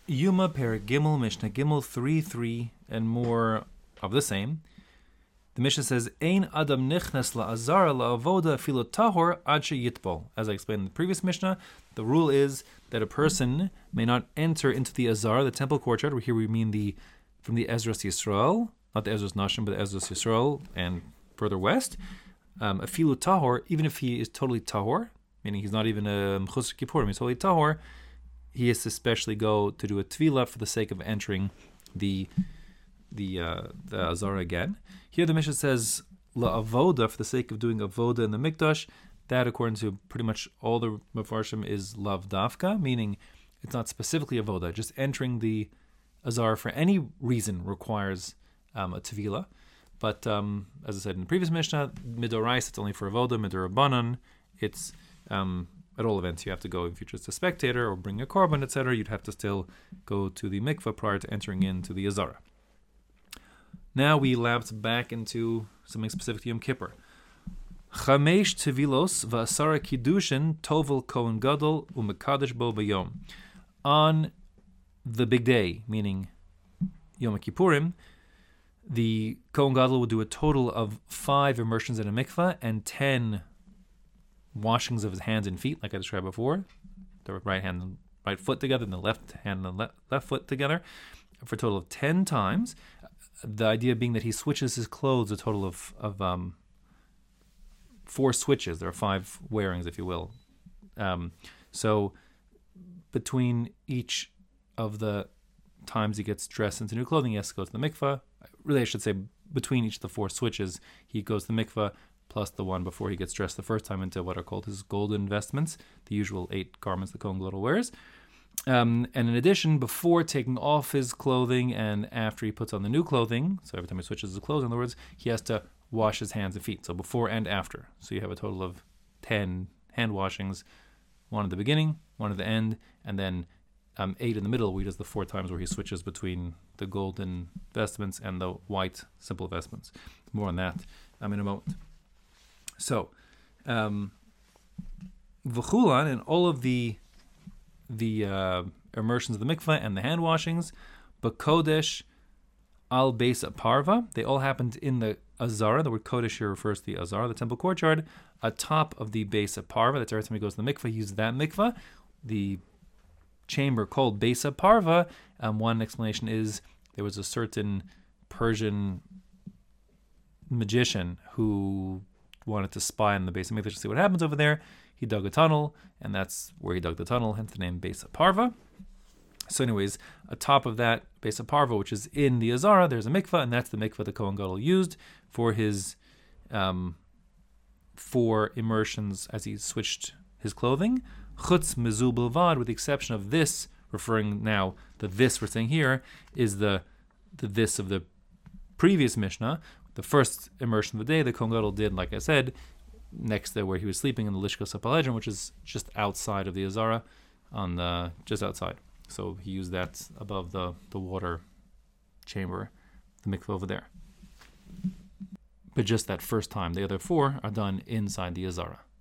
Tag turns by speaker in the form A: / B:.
A: Yuma per Gimel Mishnah Gimel 3:3 and more of the same. The Mishnah says, Ein Adam nichnas la'azara la'avoda filo tahor ad yitbol. As I explained in the previous Mishnah, the rule is that a person may not enter into the Azara, the temple courtyard. Here we mean from the Ezras Yisrael, not the Ezras Nashim, but the Ezras Yisrael, and further west. Afilu tahor, even if he is totally tahor, meaning he's not even a Mechusar Kippurim, he's totally tahor, he has to especially go to do a tvila for the sake of entering the Azara again. Here the Mishnah says la'avoda, for the sake of doing avoda in the mikdash. That, according to pretty much all the Mefarshim, is lav dafka, meaning it's not specifically avoda. Just entering the Azara for any reason requires a tvila. But as I said in the previous Mishnah, midorais, it's only for avoda. Midorabanan, it's at all events, you have to go, if you're just a spectator or bring a korban, etc., you'd have to still go to the mikveh prior to entering into the Azara. Now we lapse back into something specific to Yom Kippur. Chamesh tevilos v'asara kiddushin tovel kohen gadol u'mekadesh bo b'yom. On the big day, meaning Yom Kippurim, the kohen gadol will do a total of 5 immersions in a mikveh and 10 washings of his hands and feet, like I described before, the right hand and right foot together, and the left hand and left foot together, for a total of 10 times. The idea being that he switches his clothes a total of 4 switches. There are 5 wearings, if you will. So between each of the times he gets dressed into new clothing, he has to go to the mikveh. Really, I should say between each of the 4 switches, he goes to the mikveh, plus the one before he gets dressed the first time into what are called his golden vestments, the usual 8 garments the Kohen Gadol wears. And in addition, before taking off his clothing and after he puts on the new clothing, so every time he switches his clothes, in other words, he has to wash his hands and feet, so before and after. So you have a total of 10 hand washings, 1 at the beginning, 1 at the end, and then 8 in the middle, where he does the 4 times where he switches between the golden vestments and the white simple vestments. More on that in a moment. So, v'chulan, and all of the immersions of the mikveh and the hand washings, b'kodesh al beis parva, they all happened in the Azara. The word kodesh here refers to the Azara, the temple courtyard, atop of the beis parva. That's every time he goes to the mikveh, he uses that mikveh. The chamber called beis parva, one explanation is there was a certain Persian magician who wanted to spy on the Beis HaMikdash to see what happens over there. He dug a tunnel, and that's where he dug the tunnel, hence the name Beis Parva. So anyways, atop of that Beis Parva, which is in the Azara, there's a mikveh, and that's the mikveh the Kohen Gadol used for his 4 immersions as he switched his clothing. Chutz mezul bilvad, with the exception of this, referring now, the this we're saying here is the this of the previous Mishnah. The first immersion of the day, the Kohen Gadol did, like I said, next to where he was sleeping in the Lishkas HaPaledron, which is just outside of the Azara, just outside. So he used that above the water chamber, the mikveh over there. But just that first time. The other 4 are done inside the Azara.